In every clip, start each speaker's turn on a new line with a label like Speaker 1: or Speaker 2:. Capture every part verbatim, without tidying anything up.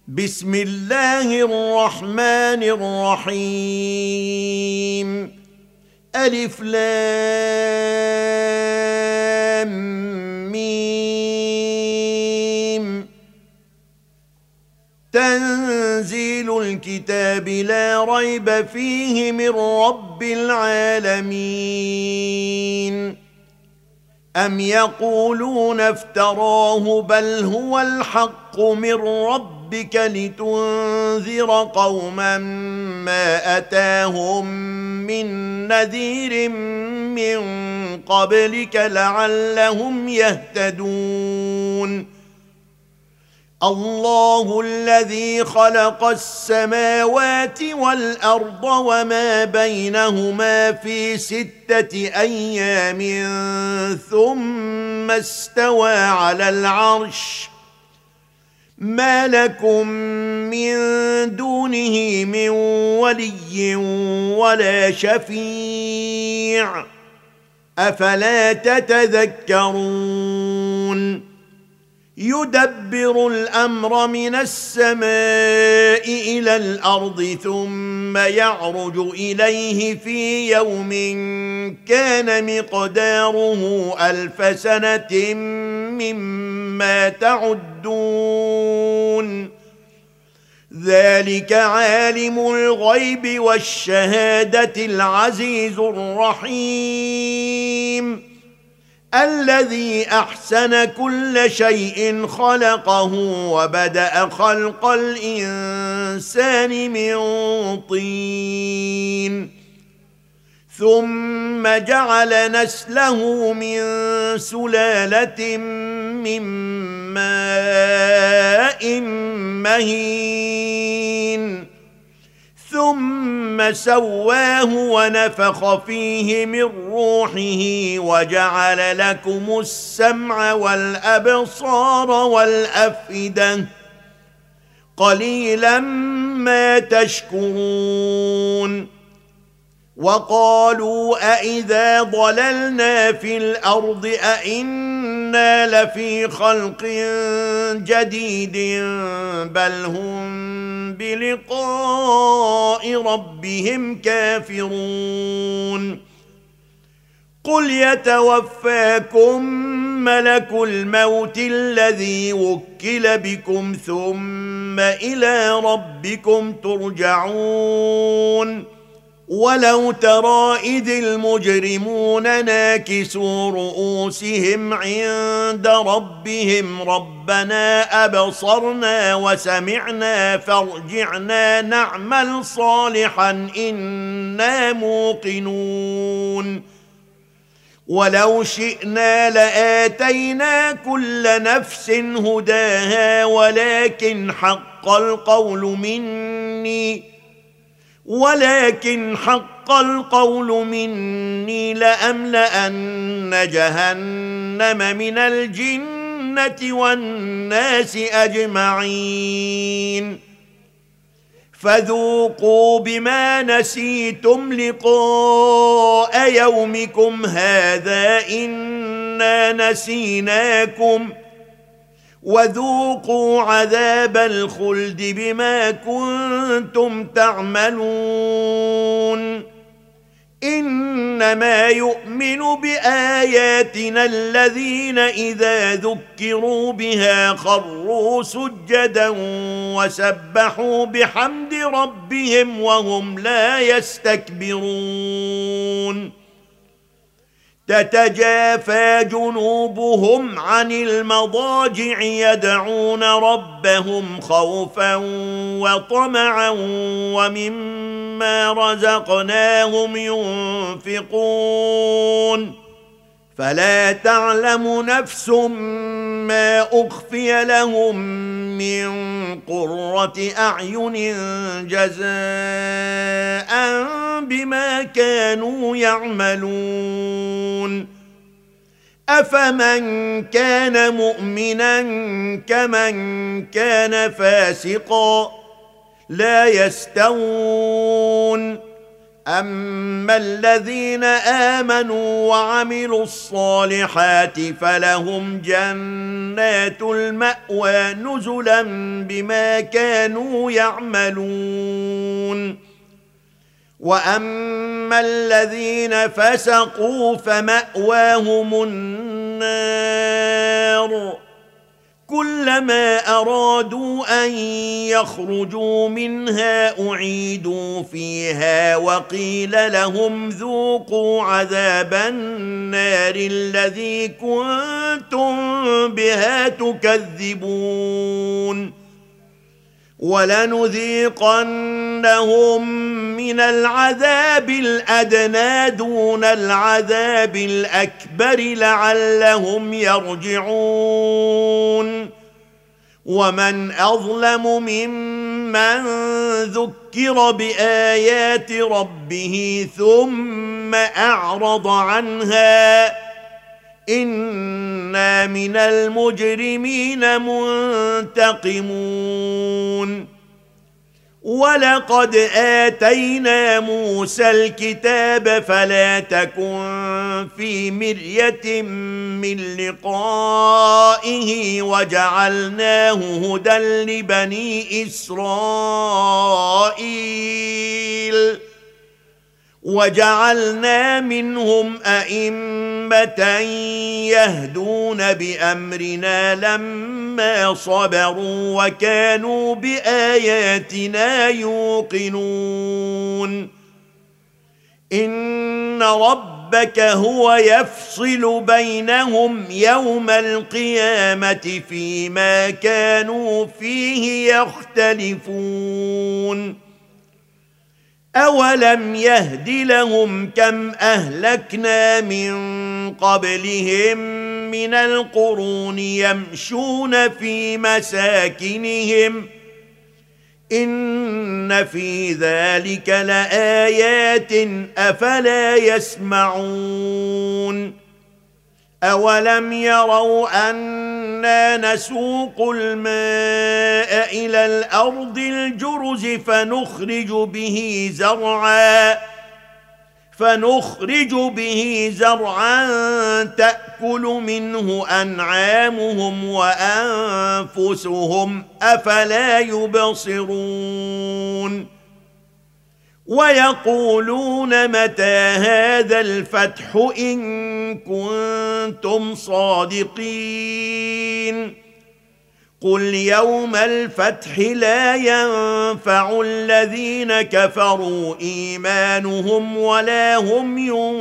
Speaker 1: بسم الله الرحمن الرحيم. ألف لام ميم. تنزيل الكتاب لا ريب فيه من رب العالمين. أم يقولون افتراه بل هو الحق من ربك لتنذر قوما ما أتاهم من نذير من قبلك لعلهم يهتدون. الله الذي خلق السماوات والأرض وما بينهما في ستة أيام ثم استوى على العرش ما لكم من دونه من ولي ولا شفيع أفلا تتذكرون. يدبر الأمر من السماء إلى الأرض ثم يعرج إليه في يوم كان مقداره ألف سنة مما تعدون. ذلك عالم الغيب والشهادة العزيز الرحيم الذي أحسن كل شيء خلقه وبدأ خلق الإنسان من طين ثم جعل نسله من سلالة من ماء مهين ثم سواه ونفخ فيه من روحه وجعل لكم السمع والأبصار والأفئدة قليلا ما تشكرون. وقالوا أإذا ضللنا في الأرض أإنا لفي خلق جديد بل هم بلقاء ربهم كافرون. قل يتوفاكم ملك الموت الذي وكل بكم ثم إلى ربكم ترجعون. ولو ترى إذ المجرمون ناكسوا رؤوسهم عند ربهم ربنا أبصرنا وسمعنا فارجعنا نعمل صالحا إنا موقنون. ولو شئنا لآتينا كل نفس هداها ولكن حق القول مني ولكن حق القول مني لأملأن جهنم من الجنة والناس أجمعين. فذوقوا بما نسيتم لقاء يومكم هذا إنا نسيناكم وذوقوا عذاب الخلد بما كنتم تعملون. إنما يؤمن بآياتنا الذين إذا ذكروا بها خروا سجدا وسبحوا بحمد ربهم وهم لا يستكبرون. تتجافى جنوبهم عن المضاجع يدعون ربهم خوفا وطمعا ومما رزقناهم ينفقون. فلا تعلم نفس ما أخفي لهم من قرة أعين جزاء بما كانوا يعملون. أفمن كان مؤمنا كمن كان فاسقا لا يستوون. أما الذين آمنوا وعملوا الصالحات فلهم جنات المأوى نزلا بما كانوا يعملون وأما الذين فسقوا فمأواهم النار كلما أرادوا أن يخرجوا منها أعيدوا فيها وقيل لهم ذوقوا عذاب النار الذي كنتم بها تكذبون ولنذيقنهم من العذاب الأدنى دون العذاب الأكبر لعلهم يرجعون ومن أظلم ممن ذكر بآيات ربه ثم أعرض عنها إنا من المجرمين منتقمون ولقد آتينا موسى الكتاب فلا تكن في مرية من لقائه وجعلناه هدى لبني إسرائيل وجعلنا منهم أئمة يهدون بأمرنا لما صبروا وكانوا بآياتنا يوقنون إن ربك هو يفصل بينهم يوم القيامة فيما كانوا فيه يختلفون أولم يهد لهم كم أهلكنا من قبلهم من القرون يمشون في مساكنهم إن في ذلك لآيات أفلا يسمعون أولم يروا أنا نسوق الماء إلى الأرض الجرز فنخرج به زرعا فنخرج به زرعا تأكل منه أنعامهم وأنفسهم أفلا يبصرون ويقولون متى هذا الفتح إن كنتم صادقين قل يوم الفتح لا ينفع الذين كفروا إيمانهم ولا هم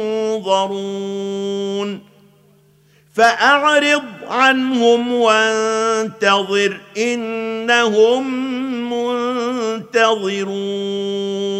Speaker 1: ينظرون فأعرض عنهم وانتظر إنهم منتظرون.